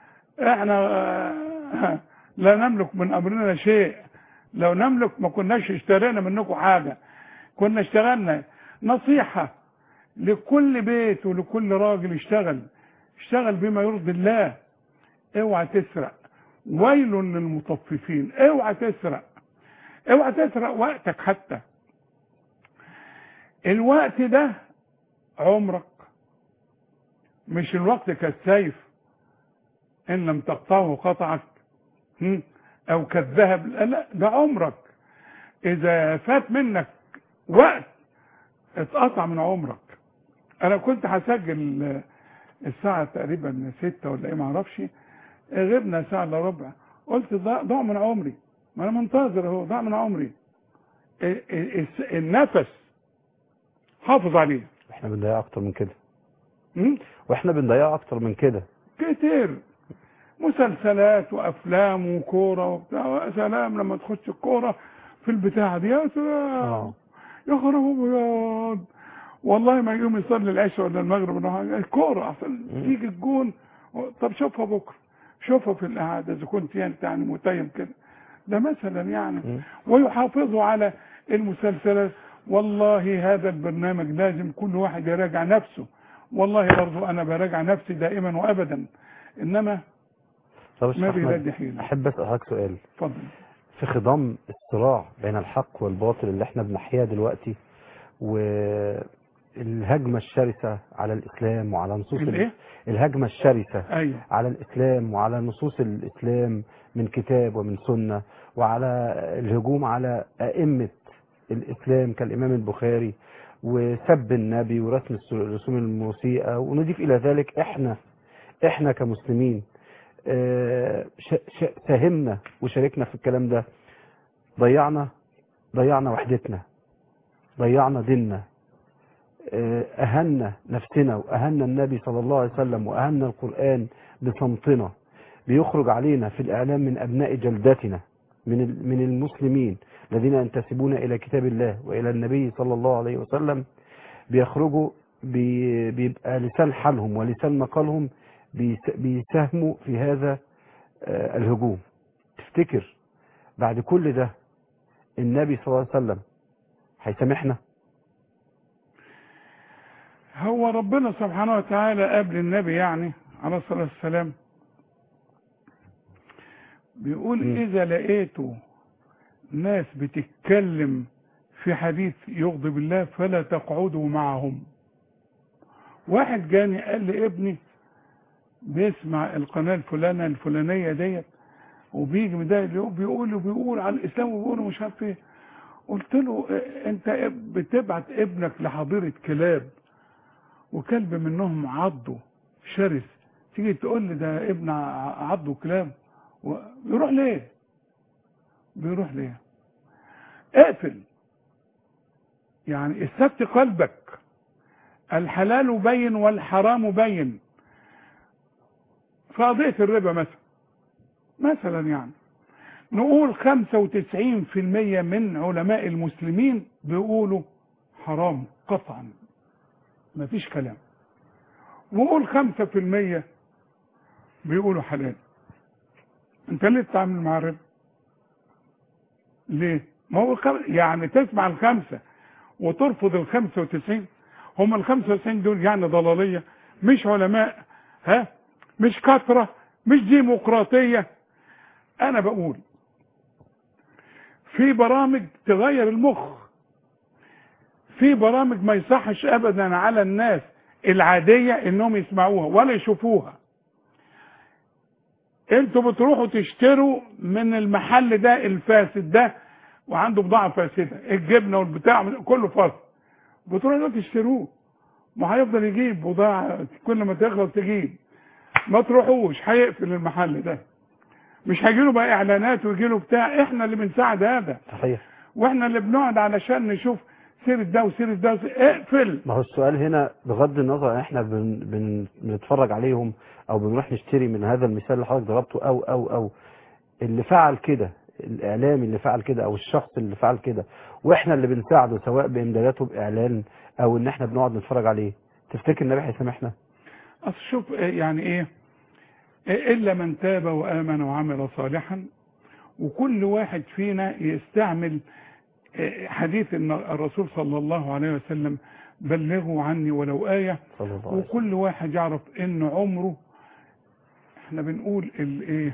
احنا لا نملك من امرنا شيء، لو نملك ما كناش اشترينا منكم حاجة، كنا اشتغلنا. نصيحة لكل بيت ولكل راجل اشتغل اشتغل بما يرضي الله، اوعى تسرق، ويل للمطففين، اوعى تسرق، اوعى تسرق وقتك، حتى الوقت ده عمرك، مش الوقت كالسيف ان لم تقطعه قطعك او كالذهب، لا، ده عمرك. اذا فات منك وقت اتقطع من عمرك. انا كنت هسجل الساعة تقريبا ستة ولا ايه معرفش، غبنا ساعة الا ربع، قلت ضاع من عمري، ما انا منتظر اهو، ضاع من عمري. النفس حافظ عليه. احنا بنضيع اكتر من كده، م? واحنا بنضيع اكتر من كده كتير، مسلسلات وافلام وكوره وبتاع. يا سلام لما تخش الكوره في البتاعه دي، يا سلام، يا خراب ابيض، والله ما يقوم يصلي العشاء ولا المغرب، الكوره احسن تيجي الجون. طب شوفها بكره، شوفها في الاعاده اذا كنت انت يعني متيم كده، ده مثلا يعني. م. ويحافظوا على المسلسلات. والله هذا البرنامج لازم كل واحد يراجع نفسه، والله برضو انا براجع نفسي دائما وابدا، انما ما بيرد حيله. احب اسال حضرتك سؤال. اتفضل. في خضم الصراع بين الحق والباطل اللي احنا بنحياه دلوقتي، والهجمه الشرسه على الاسلام وعلى نصوص الايه؟ الهجمه الشرسه أيوه. على الاسلام وعلى نصوص الاسلام من كتاب ومن سنه، وعلى الهجوم على ائمه الاسلام كالامام البخاري، وسب النبي ورسم الرسوم المسيئه، ونضيف الى ذلك احنا احنا كمسلمين ساهمنا وشاركنا في الكلام ده. ضيعنا ضيعنا وحدتنا، ضيعنا ديننا، اهنا نفسنا واهنا النبي صلى الله عليه وسلم واهنا القرآن بصمتنا. بيخرج علينا في الاعلام من ابناء جلدتنا، من من المسلمين الذين ينتسبون الى كتاب الله والى النبي صلى الله عليه وسلم، بيخرجوا بيبقى لسان حالهم ولسان مقالهم بيساهموا في هذا الهجوم. تفتكر بعد كل ده النبي صلى الله عليه وسلم هيسامحنا؟ هو ربنا سبحانه وتعالى قبل النبي يعني عليه الصلاة والسلام بيقول م. إذا لقيتوا ناس بتتكلم في حديث يغضب الله فلا تقعدوا معهم. واحد جاني قال لي ابني بيسمع القناة الفلانة الفلانية ديت وبيجي مضايق بيقول وبيقول على الإسلام وبيقول مش عارف ايه. قلت له انت بتبعت ابنك لحضيرة كلاب وكلب منهم عضه شرس، تيجي تقول لي ده ابن عضه كلاب، بيروح ليه؟ بيروح ليه؟ اقفل يعني، استفت قلبك. الحلال بين والحرام بين. في قضية الربا مثلا مثلا يعني نقول خمسة وتسعين في المية من علماء المسلمين بيقولوا حرام قطعا، مفيش كلام. ونقول خمسة في المية بيقولوا حلال. انت ليه تتعامل مع الربا؟ ليه؟ ما هو يعني تسمع الخمسة وترفض الخمسة وتسعين. هم الخمسة وتسعين دول يعني ضلالية، مش علماء، ها، مش كثرة، مش ديمقراطية. انا بقول في برامج تغير المخ، في برامج ما يصحش ابدا على الناس العادية انهم يسمعوها ولا يشوفوها. انتوا بتروحوا تشتروا من المحل ده الفاسد ده وعنده بضاعة فاسدة، الجبنة والبتاع كله فاسد، بتروحوا تشتروه، ما هيفضل يجيب بضاعة كل ما تخلص تجيب. ما تروحوش، هيقفل المحل ده، مش هيجيله بقى اعلانات ويجيله بتاع. احنا اللي بنساعد هذا، صحيح، واحنا اللي بنقعد علشان نشوف سيرة ده وسيرة ده. اقفل. ما هو السؤال هنا بغض النظر احنا بن بن بنتفرج عليهم او بنروح نشتري من هذا المثال اللي حضرتك ضربته، او او او اللي فعل كده، الاعلامي اللي فعل كده او الشخص اللي فعل كده، واحنا اللي بنساعده سواء بامداداته باعلان او ان احنا بنقعد نتفرج عليه، تفتكر النبي هيسامحنا؟ اصل شوف يعني ايه، الا من تاب وامن وعمل صالحا. وكل واحد فينا يستعمل حديث ان الرسول صلى الله عليه وسلم بلغوا عني ولو آية. وكل واحد يعرف ان عمره، احنا بنقول الايه،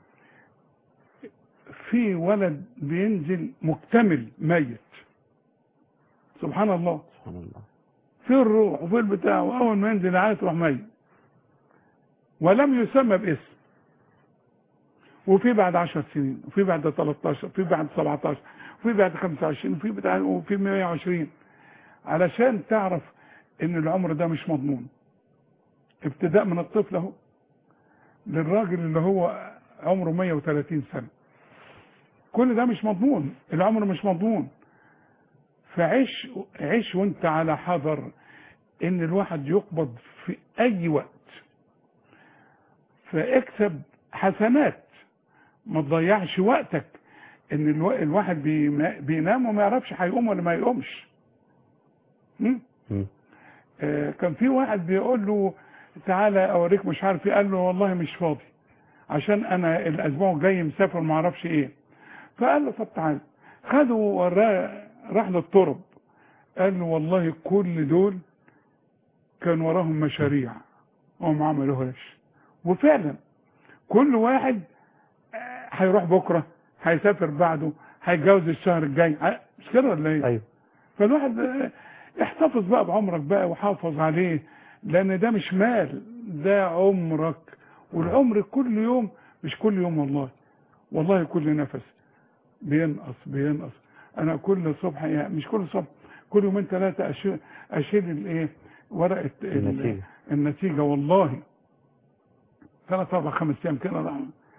في ولد بينزل مكتمل ميت، سبحان الله، سبحان الله، في الروح وفي البتاع، واول ما ينزل عايز تروح ميت ولم يسمى باسم. وفي بعد عشر سنين، وفي بعد تلتاشر، وفي بعد سبعتاشر، وفي بعد خمسة وعشرين، وفي بعد وفي مية وعشرين، علشان تعرف ان العمر ده مش مضمون. ابتداء من الطفل اهو للراجل اللي هو عمره مية وتلاتين سنة، كل ده مش مضمون، العمر مش مضمون. فعيش عيش وانت على حذر ان الواحد يقبض في اي وقت. فاكسب حسنات، ما تضيعش وقتك ان الواحد بينام وما يعرفش هيقوم ولا ما يقومش. آه كان في واحد بيقول له تعالى اوريك مش عارف ايه، قال له والله مش فاضي عشان انا الاسبوع الجاي مسافر ما اعرفش ايه. فقال له طب تعالى، خده وراه، راح للطرب، قال له والله كل دول كان وراهم مشاريع وما عملوهاش. وفعلا كل واحد هيروح بكره، هيسافر بعده، هيتجوز الشهر الجاي، مش كده ولا ايه؟ ايوه. فالواحد احتفظ بقى بعمرك بقى وحافظ عليه، لان ده مش مال، ده عمرك. والعمر كل يوم، مش كل يوم والله، والله كل نفس بينقص بينقص. انا كل صبح يعني مش كل صبح، كل يومين ثلاثه اشيل اشيل الايه، ورقه النتيجه النتيجه والله ثلاث اربع خمس ايام كده،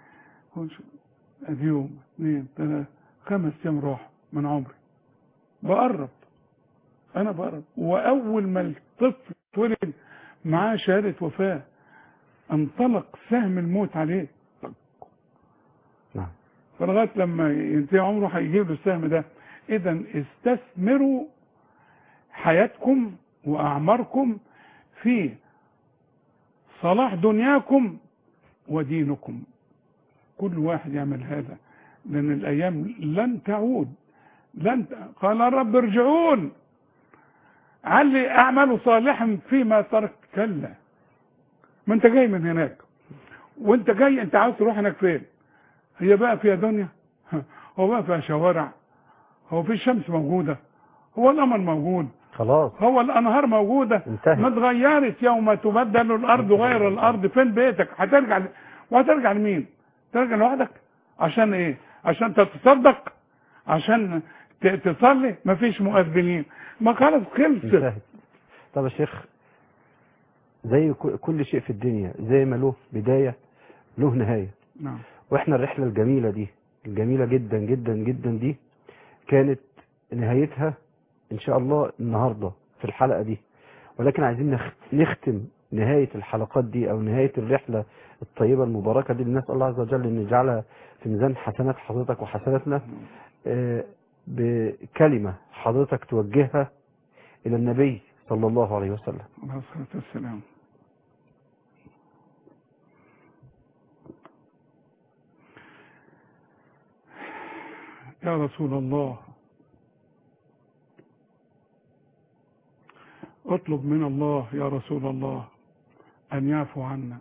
ادي يوم اثنين ثلاثه خمس ايام راح من عمري. بقرب، انا بقرب. واول ما الطفل اتولد معاه شهاده وفاه انطلق سهم الموت عليه. نعم. فلغايه لما ينتهي عمره هيجيب له السهم ده. اذا استثمروا حياتكم واعماركم في صلاح دنياكم ودينكم. كل واحد يعمل هذا، لان الايام لن تعود. لن ت... قال الرب ارجعون علي اعمل صالحا فيما ترك. كلا، ما انت جاي من هناك، وانت جاي انت عاوز تروح هناك فين؟ هي بقى فيها دنيا؟ هو بقى فيها شوارع؟ هو في الشمس موجوده؟ هو القمر موجود؟ خلاص. هو الانهار موجوده؟ انتهت. ما اتغيرت. يوم تبدل الارض غير الارض. فين بيتك؟ هترجع ل... وهترجع لمين؟ ترجع لوحدك؟ عشان ايه؟ عشان تتصدق؟ عشان ت... تصلي؟ مفيش مؤذنين. ما خلاص خلصت. انتهت. طب يا شيخ، زي كل شيء في الدنيا زي ما له بداية له نهاية. نعم. واحنا الرحلة الجميلة دي الجميلة جدا جدا جدا دي كانت نهايتها ان شاء الله النهاردة في الحلقة دي، ولكن عايزين نختم نهاية الحلقات دي أو نهاية الرحلة الطيبة المباركة دي، للناس الله عز وجل أن يجعلها في ميزان حسنات حضرتك وحسناتنا، آه، بكلمة حضرتك توجهها إلى النبي صلى الله عليه وسلم. عليه الصلاة والسلام. يا رسول الله، اطلب من الله يا رسول الله أن يعفو عنا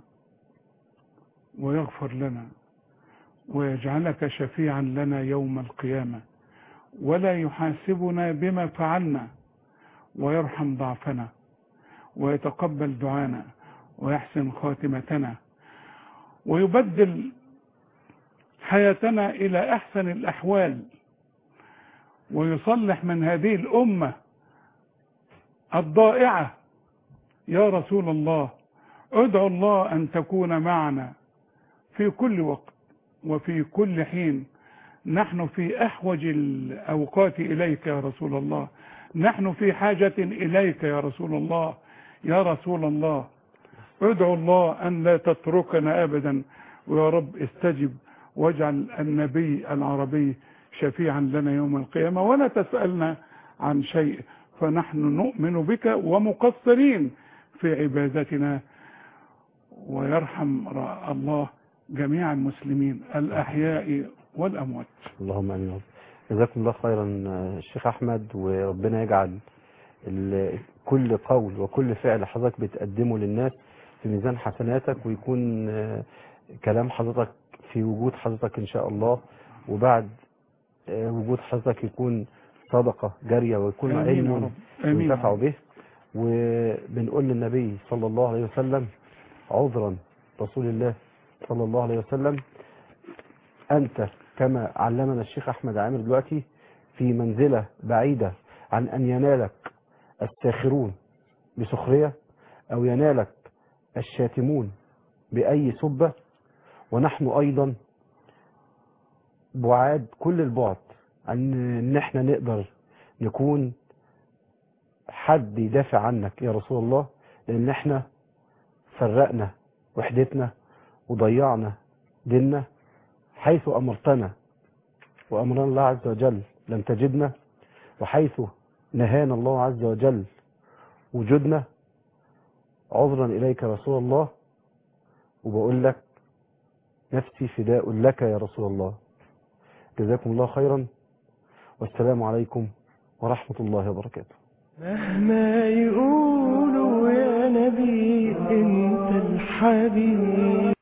ويغفر لنا ويجعلك شفيعا لنا يوم القيامة، ولا يحاسبنا بما فعلنا، ويرحم ضعفنا ويتقبل دعانا ويحسن خاتمتنا ويبدل حياتنا إلى أحسن الأحوال، ويصلح من هذه الأمة الضائعة. يا رسول الله، ادعو الله أن تكون معنا في كل وقت وفي كل حين. نحن في أحوج الأوقات إليك يا رسول الله، نحن في حاجة إليك يا رسول الله. يا رسول الله، ادعو الله أن لا تتركنا أبدا، ويا رب استجب واجعل النبي العربي شفيعا لنا يوم القيامة، ولا تسألنا عن شيء، فنحن نؤمن بك ومقصرين في عبادتنا. ويرحم الله جميع المسلمين الأحياء والأموات. اللهم امين. جزاكم الله خيرا الشيخ احمد، وربنا يجعل كل قول وكل فعل حضرتك بتقدمه للناس في ميزان حسناتك، ويكون كلام حضرتك في وجود حضرتك ان شاء الله، وبعد وجود حضرتك يكون صدقة جارية ويكون علم ينتفع به. وبنقول للنبي صلى الله عليه وسلم عذرا رسول الله صلى الله عليه وسلم، أنت كما علمنا الشيخ أحمد عامر دلوقتي في منزلة بعيدة عن أن ينالك الساخرون بسخرية أو ينالك الشاتمون بأي سبة، ونحن أيضا بعاد كل البعد عن أن احنا نقدر نكون حد يدافع عنك يا رسول الله، لأن احنا فرقنا وحدتنا وضيعنا ديننا حيث أمرتنا وأمرنا الله عز وجل لم تجدنا، وحيث نهانا الله عز وجل وجودنا. عذرا إليك يا رسول الله، وبقول لك نفسي فداء لك يا رسول الله. جزاكم الله خيرا، والسلام عليكم ورحمة الله وبركاته. مهما يقولوا يا نبي انت الحبيب.